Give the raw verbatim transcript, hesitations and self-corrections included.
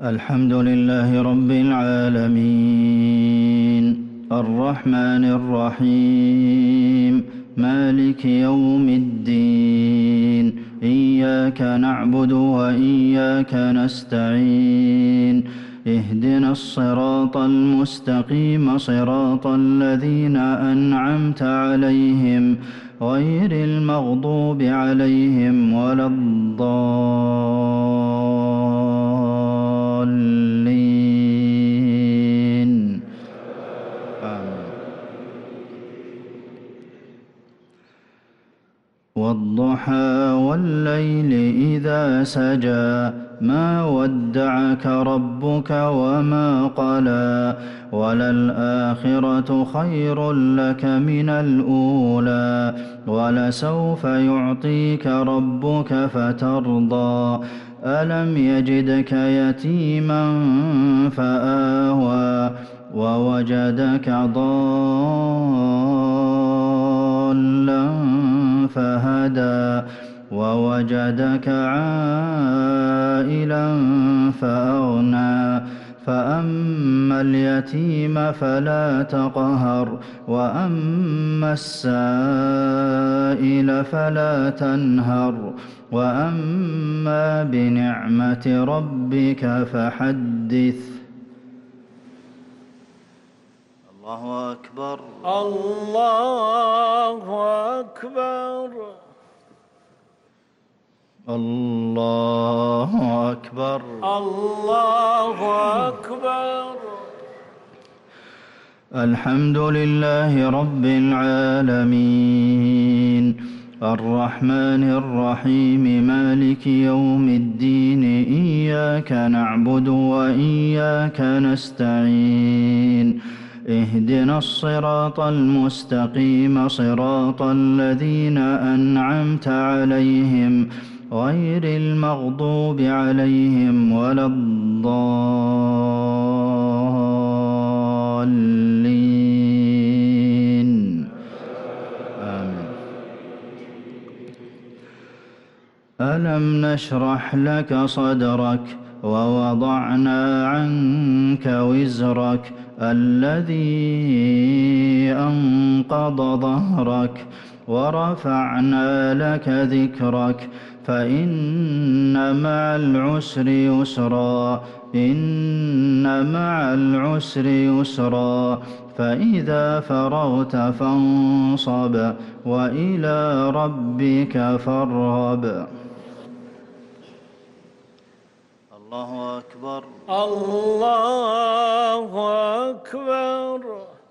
الحمد لله رب العالمين الرحمن الرحيم مالك يوم الدين إياك نعبد وإياك نستعين اهدنا الصراط المستقيم صراط الذين أنعمت عليهم غير المغضوب عليهم ولا الضالين آمين. والضحى والليل إذا سجى ما ودعك ربك وما قلى وللآخرة خير لك من الأولى ولسوف يعطيك ربك فترضى ألم يجدك يتيما فآوى ووجدك ضالا فهدى ووجدك عائلا فأغنى فأما اليتيم فلا تقهر وأما السائل فلا تنهر وأما بنعمة ربك فحدث. الله أكبر الله أكبر الله أكبر الله أكبر. الحمد لله رب العالمين الرحمن الرحيم مالك يوم الدين إياك نعبد وإياك نستعين اهدنا الصراط المستقيم صراط الذين أنعمت عليهم غير المغضوب عليهم ولا الضالين آمين. ألم نشرح لك صدرك ووضعنا عنك وزرك الذي أنقض ظهرك ورفعنا لك ذكرك فإن مع العسر يسرا إن مع العسر يسرا فإذا فرغت فانصب وإلى ربك فارغب. الله أكبر الله أكبر.